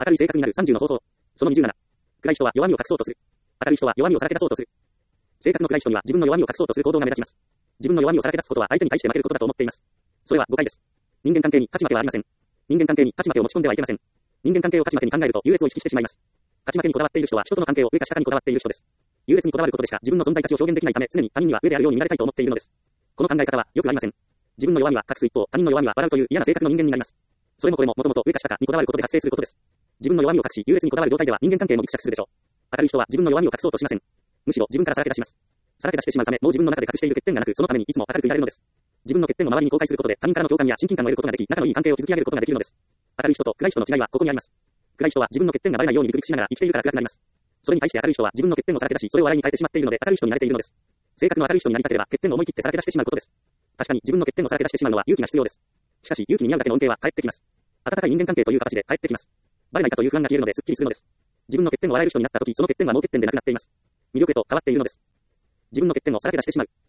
明るい性格になる30の方法。その27。暗い人は弱みを隠そうとする。明るい人は弱みをさらけ出そうとする。性格の暗い人には自分の弱みを隠そうとする行動が目立ちます。自分の弱みをさらけ出すことは相手に対して負けることだと思っています。それは誤解です。人間関係に勝ち負けはありません。人間関係に勝ち負けを持ち込んではいけません。人間関係を勝ち負けに考えると優越を意識してしまいます。勝ち負けにこだわっている人は人との関係を上か下かにこだわっている人です。優越にこだわることでしか自分の存在価値を表現できないため、常に他人には上であるように見られたいと思っているのです。この考え方はよくありません。自分の弱みは隠す一方、他人の弱みは笑うという嫌な性格の人間になります。それもこれももともと上か下かにこだわることで発生することです。自分の弱みを隠し、優越にこだわる状態では人間関係もぎくしゃくするでしょう。明るい人は自分の弱みを隠そうとしません。むしろ自分からさらけ出します。さらけ出してしまうため、もう自分の中で隠している欠点がなく、そのためにいつも明るくいられるのです。自分の欠点を周りに公開することで他人からの共感や親近感を得ることができ、仲のいい関係を築き上げることができるのです。明るい人と暗い人の違いはここにあります。暗い人は自分の欠点がバレないようにビクビクしながら生きているから暗くなります。それに対して明るい人は自分の欠点をさらけ出し、それを笑いに変えてしまっているので明るい人になれているのです。性格の明るい人になりたければ欠点を思い切ってさらけ出してしまうことです。確かに自分の欠点をさらけ出してしまうのは勇気が必要です。しかし勇気に見合うだけの恩恵は返ってきます。温かい人間関係という形で返ってきます。バレないかという不安が消えるのですっきりするのです。自分の欠点を笑える人になったとき、その欠点はもう欠点でなくなっています。魅力へと変わっているのです。自分の欠点をさらけ出してしまう。